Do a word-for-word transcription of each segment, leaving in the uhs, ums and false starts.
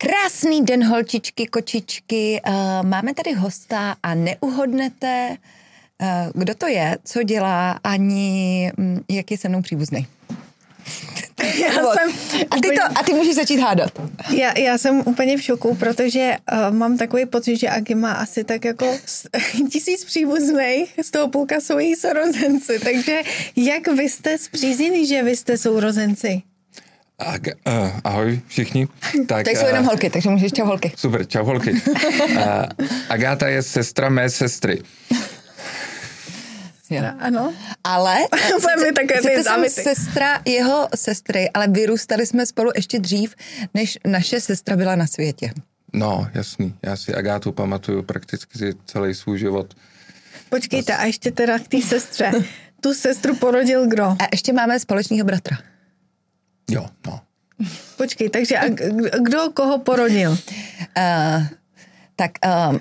Krásný den, holčičky, kočičky. Uh, máme tady hosta a neuhodnete, uh, kdo to je, co dělá, ani um, jak je se mnou příbuzný. Já jsem a, ty to, a ty můžeš začít hádat. Já, já jsem úplně v šoku, protože uh, mám takový pocit, že Agi má asi tak jako tisíc příbuzných, z toho půlka jsou její sourozenci. Takže jak vy jste spříznění, že vy jste sourozenci? Ag- uh, ahoj všichni. Tak, Tady jsou uh, jenom holky, takže můžeš čau holky. Super, čau holky. Uh, Agáta je sestra mé sestry. Sestra, ano. Ale sice, také sice jsem sestra jeho sestry, ale vyrůstali jsme spolu ještě dřív, než naše sestra byla na světě. No, jasný. Já si Agátu pamatuju prakticky celý svůj život. Počkejte, a ještě teda k té sestře. Tu sestru porodil kdo? A ještě máme společného bratra. Jo, no. Počkej, takže a kdo koho porodil? Uh, tak uh,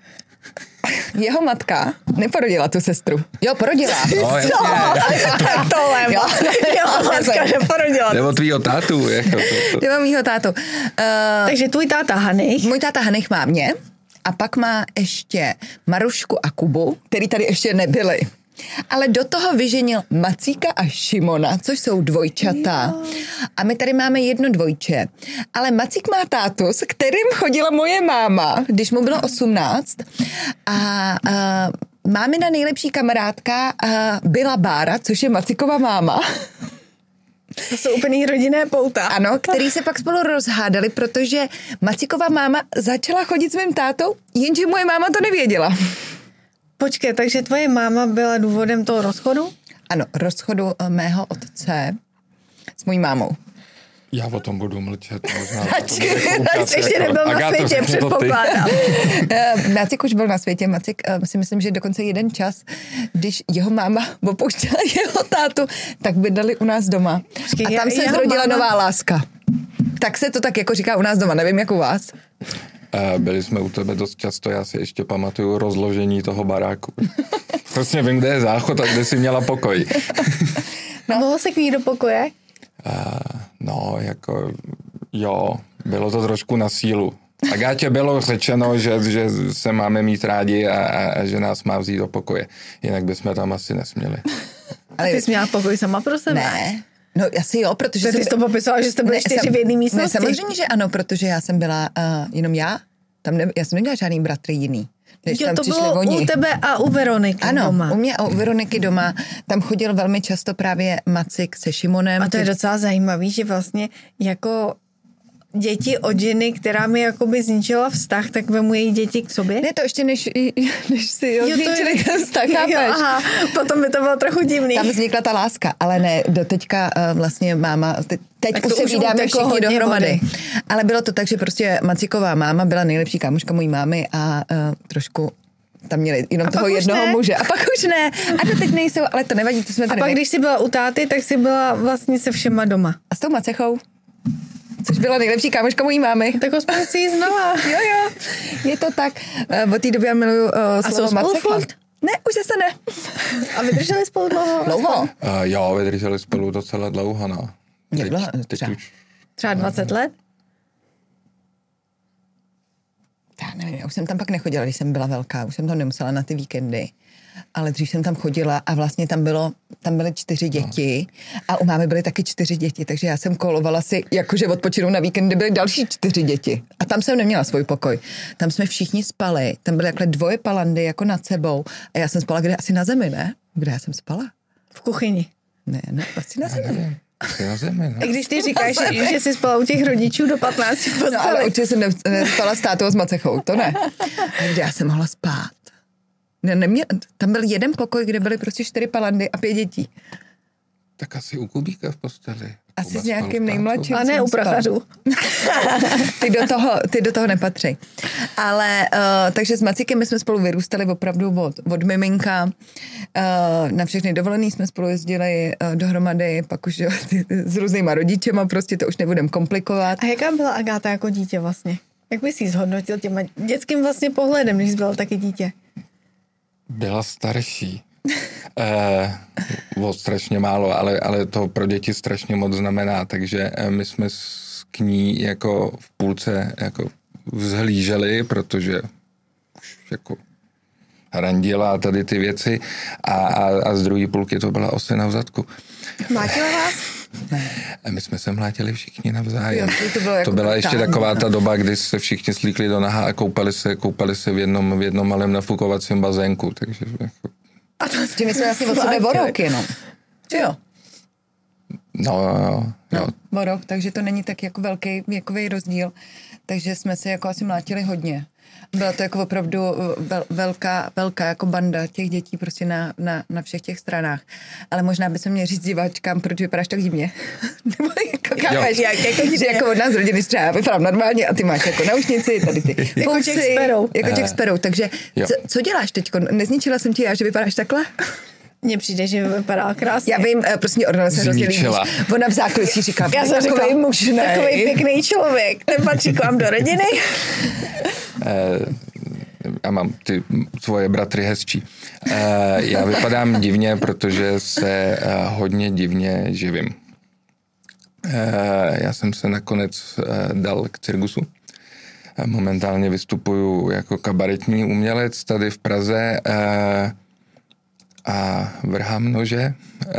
jeho matka neporodila tu sestru. Jo, porodila. No, jasně. Tak tohle. Jo, jeho matka neporodila. Nebo tvýho tátu. Jako to, to. Nebo mýho tátu. Uh, takže tvůj táta Hanich. Můj táta Hanich má mě a pak má ještě Marušku a Kubu, který tady ještě nebyli. Ale do toho vyženil Macíka a Šimona, což jsou dvojčata. Jo. A my tady máme jedno dvojče. Ale Macík má tátu, s kterým chodila moje máma, když mu bylo osmnáct. A, a mámina nejlepší kamarádka a byla Bára, což je Macíkova máma. To jsou úplný rodinné pouta. Ano, který se pak spolu rozhádali, protože Macíkova máma začala chodit s mým tátou, jenže moje máma to nevěděla. Počkej, takže tvoje máma byla důvodem toho rozchodu? Ano, rozchodu mého otce s mojí mámou. Já o tom budu mlčet. Možná. Radši, radši ještě nebyl na světě, předpokládám. Macik už byl na světě. Macik si myslím, že dokonce jeden čas, když jeho máma opouštěla jeho tátu, tak bydleli u nás doma. Počkej, a tam se zrodila máma... nová láska. Tak se to tak jako říká u nás doma, nevím jak u vás. Byli jsme u tebe dost často, já si ještě pamatuju rozložení toho baráku. Prostě vím, kde je záchod a kde jsi měla pokoj. No. Mohlo se k ní do pokoje? Uh, no, jako jo, bylo to trošku na sílu. Agátě bylo řečeno, že, že se máme mít rádi a, a že nás má vzít do pokoje. Jinak bychom tam asi nesměli. Ale ty jsi měla pokoj sama pro sebe? Ne. No asi jo, protože... Ty jsi to popisovala, že jste byli čtyři v jedné místnosti. Ne, samozřejmě, že ano, protože já jsem byla uh, jenom já. Tam ne, já jsem neměla žádný bratry jiný. Než jo, tam to bylo oni. U tebe a u Veroniky ano, doma. Ano, u mě a u Veroniky doma. Tam chodil velmi často právě Macik se Šimonem. A to je docela zajímavý, že vlastně jako děti od ženy, která mi jakoby zničila vztah, tak vemu její děti k sobě? Ne, to ještě než, než si jo, zničili ten vztah, chápeš? Jo, aha, potom by to bylo trochu divný. Tam vznikla ta láska, ale ne, do teďka uh, vlastně máma, te, teď už se vídáme všichni dohromady. Vody. Ale bylo to tak, že prostě Macíková máma byla nejlepší kámoška mojí mámy a uh, trošku tam měli jenom a toho jednoho ne. muže. A pak už ne. A to teď nejsou, ale to nevadí, to jsme a tady. A pak, ne... když jsi byla u táty, tak jsi byla vlastně se všema doma. A s tou Macechou? Což byla nejlepší kámoška mojí mámy. Tak ho spolu si znala. Jo, jo, je to tak. Uh, od té doby já miluju uh, slovo Macecha. Ne, už zase ne. A vydrželi spolu dlouho? Dlouho? Uh, jo, vydrželi spolu docela dlouho, no. Teď, teď třeba. Už... třeba dvacet let? Já nevím, já už jsem tam pak nechodila, když jsem byla velká. Už jsem tam nemusela na ty víkendy. Ale dřív jsem tam chodila a vlastně tam bylo, tam byly čtyři děti a u mámy byly taky čtyři děti, takže já jsem kolovala si, jakože odpočinu na víkendy byly další čtyři děti. A tam jsem neměla svůj pokoj. Tam jsme všichni spali, tam byly takhle dvoje palandy jako nad sebou a já jsem spala kde asi na zemi, ne? Kde já jsem spala? V kuchyni. Ne, ne, asi na zemi. Asi na zemi, no. A když ty říkáš, že, že jsi spala u těch rodičů do patnácti posteli. No ale určitě jsem nespala s tátou a s Macechou, to ne. A kde já jsem mohla spát? Ne, nemě, tam byl jeden pokoj, kde byly prostě čtyři palandy a pět dětí. Tak asi u Kubíka v posteli. Asi Kuba s nějakým nejmladším. A ne u prachařů. ty, do toho, ty do toho nepatří. Ale, uh, takže s Macíkem my jsme spolu vyrůstali opravdu od, od miminka. Uh, na všechny dovolený jsme spolu jezdili uh, dohromady, pak už jo, ty, s různýma rodičema, prostě to už nebudem komplikovat. A jaká byla Agáta jako dítě vlastně? Jak bys jí zhodnotil těma dětským vlastně pohledem, když jsi byla taky dítě? Byla starší. Eh, o strašně málo, ale, ale to pro děti strašně moc znamená, takže my jsme s k ní jako v půlce jako vzhlíželi, protože už jako randila a tady ty věci a, a, a z druhé půlky to byla osena v zadku. Mlátila vás? Ne. A my jsme se mlátili všichni navzájem. Jo, to bylo jako to byla ještě brutální, taková no. ta doba, kdy se všichni slíkli do naha a koupali se, koupali se v jednom, v jednom malém nafukovacím bazénku. Takže jako... A to, my jsme vlastně od sebe o rok jenom. Jo. No, jo, jo. No, o rok, takže to není tak jako velký věkový rozdíl. Takže jsme se jako asi mlátili hodně. Byla to jako opravdu vel, velká, velká jako banda těch dětí prostě na, na, na všech těch stranách. Ale možná by se měl říct diváčkám, proč vypadáš tak divně. Nebo jako kápeš, jak, jako, že jako od nás rodiny třeba já vypadám normálně a ty máš jako naušnici, tady ty jako Jack Sparrow. Jako Jack Sparrow. Takže co, co děláš teďko? Nezničila jsem ti já, že vypadáš takhle? Mně přijde, že vypadá krásně. Já vím, prostě Ornella se hrozně líbí. Ona v zákulisí říká, já jsem takovej mužnej. Takovej pěkný člověk. Ten patří k vám do rodiny. Já mám ty svoje bratry hezčí. Já vypadám divně, protože se hodně divně živím. Já jsem se nakonec dal k cirkusu. Momentálně vystupuju jako kabaretní umělec tady v Praze a vrhám nože,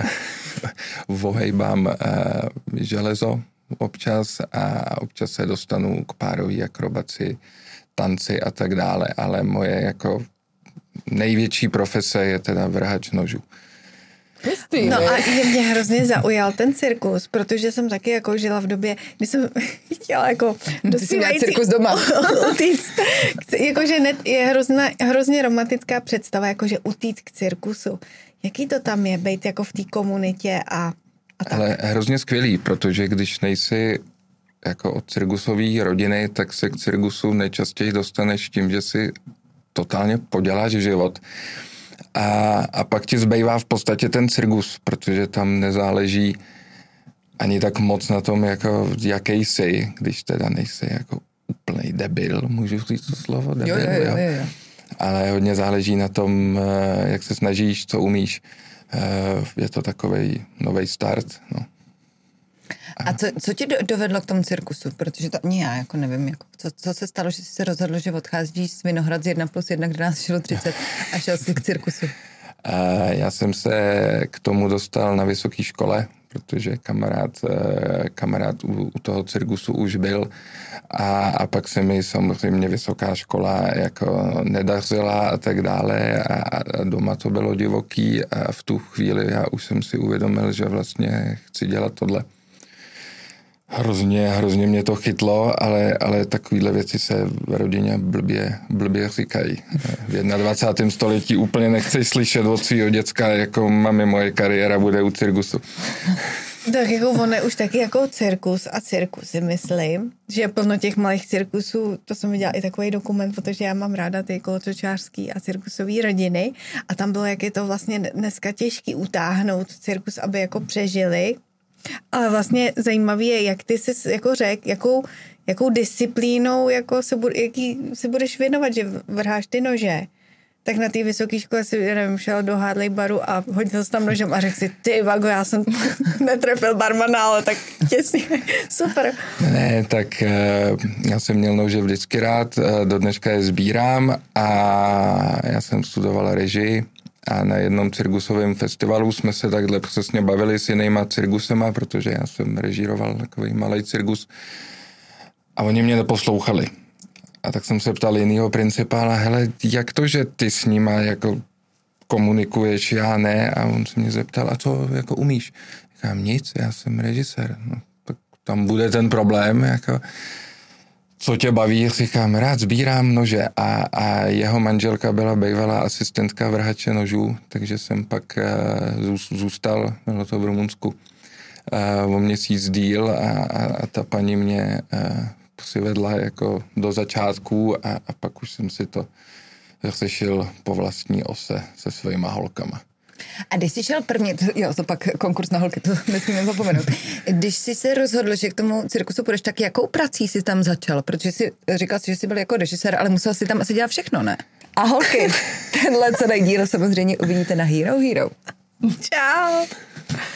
vohejbám železo občas a občas se dostanu k párové akrobaci, tanci a tak dále, ale moje jako největší profese je teda vrhač nožů. Hustý, no a mě hrozně zaujal ten cirkus, protože jsem taky jako žila v době, kdy jsem chtěla jako dospívající cirkus doma. utíct. Jakože je hrozná, hrozně romantická představa, jakože utíct k cirkusu. Jaký to tam je, být jako v té komunitě a, a tak? Ale hrozně skvělý, protože když nejsi jako od cirkusové rodiny, tak se k cirkusu nejčastěji dostaneš tím, že si totálně poděláš život. A, a pak ti zbývá v podstatě ten cirkus, protože tam nezáleží ani tak moc na tom, jako jaký jsi, když teda nejsi jako úplnej debil, můžu říct to slovo? Debil, jo, jo, jo, jo. Ale hodně záleží na tom, jak se snažíš, co umíš. Je to takovej novej start, no. A co, co tě dovedlo k tomu cirkusu? Protože to ani já jako nevím, jako, co, co se stalo, že jsi se rozhodl, že odcházíš z Vinohrad z jedna plus jedna, kde nás šlo třicet a šel jsi k cirkusu? Já jsem se k tomu dostal na vysoké škole, protože kamarád, kamarád u, u toho cirkusu už byl a, a pak se mi samozřejmě vysoká škola jako nedařila a tak dále a, a doma to bylo divoký a v tu chvíli já už jsem si uvědomil, že vlastně chci dělat tohle. Hrozně, hrozně mě to chytlo, ale, ale takovýhle věci se v rodině blbě, blbě říkají. V dvacátém prvním století úplně nechceš slyšet od svýho děcka, jako mami, moje kariéra bude u cirkusu. Tak jako on je už taky jako cirkus a cirkusy, myslím, že je plno těch malých cirkusů, to jsem viděla i takový dokument, protože já mám ráda ty kolotočářský a cirkusový rodiny a tam bylo, jak je to vlastně dneska těžký utáhnout cirkus, aby jako přežili. Ale vlastně zajímavý je, jak ty jsi jako řekl, jakou, jakou disciplínou jako se, bude, jaký se budeš věnovat, že vrháš ty nože. Tak na té vysoké škole si, já nevím, šel do Harley baru a hodil se tam nožem a řekl si, ty vago, já jsem netrefil barmana, ale tak těsně, super. Ne, tak já jsem měl nože vždycky rád, do dneška je sbírám a já jsem studoval režii. A na jednom cirkusovém festivalu jsme se takhle přesně bavili s jinýma cirkusema, protože já jsem režíroval takový malej cirkus. A oni mě neposlouchali. A tak jsem se ptal jinýho principála, hele, jak to, že ty s nima jako komunikuješ, já ne? A on se mě zeptal, a co jako umíš? Říkám, nic, já jsem režisér. No, tak tam bude ten problém, jako... Co tě baví, říkám, rád sbírám nože a, a jeho manželka byla bývalá asistentka vrhače nožů, takže jsem pak uh, zůstal, bylo to v Rumunsku, uh, o měsíc díl a, a, a ta paní mě uh, přivedla jako do začátku a, a pak už jsem si to řešil po vlastní ose se svýma holkama. A když jsi šel prvně, to, jo, to pak konkurs na holky, to nesmíme zapomenout. Když jsi se rozhodl, že k tomu cirkusu půjdeš, tak jakou prací jsi tam začal? Protože jsi říkal, že jsi byl jako režisér, ale musel jsi tam asi dělat všechno, ne? A holky, tenhle celý díl samozřejmě uvidíte na Hero Hero. Čau.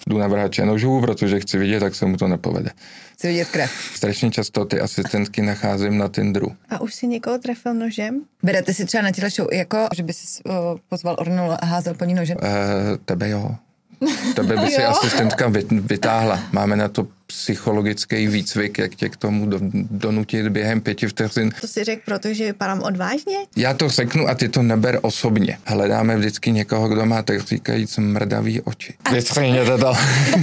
Jdu na vrhače nožů, protože chci vidět, tak se mu to nepovede. Chci vidět krev. Strašně často ty asistentky nacházím na Tinderu. A už si někoho trefil nožem? Berete si třeba na těle show, jako, že by si uh, pozval Ornolu a házel po ní nožem? Uh, tebe jo. Tebe by si asistentka vytáhla. Máme na to psychologický výcvik, jak tě k tomu do, donutit během pěti vteřin. To si řekl, protože vypadám odvážně? Já to řeknu a ty to neber osobně. Hledáme vždycky někoho, kdo má, tak říkajíc, mrdavý oči. Vystřihněte to.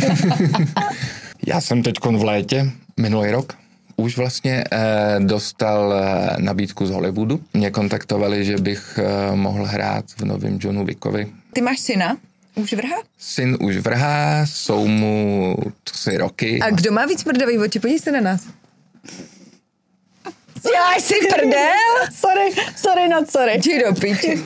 Já jsem teďkon v létě, minulý rok, už vlastně eh, dostal eh, nabídku z Hollywoodu. Mě kontaktovali, že bych eh, mohl hrát v novém Johnu Wickovi. Ty máš syna? Už vrhá? Syn už vrhá, jsou mu tři roky. A kdo má víc mrdavý oči? Podívej se na nás. Děláš si prdel? Sorry, sorry, not sorry. Jdi do píči.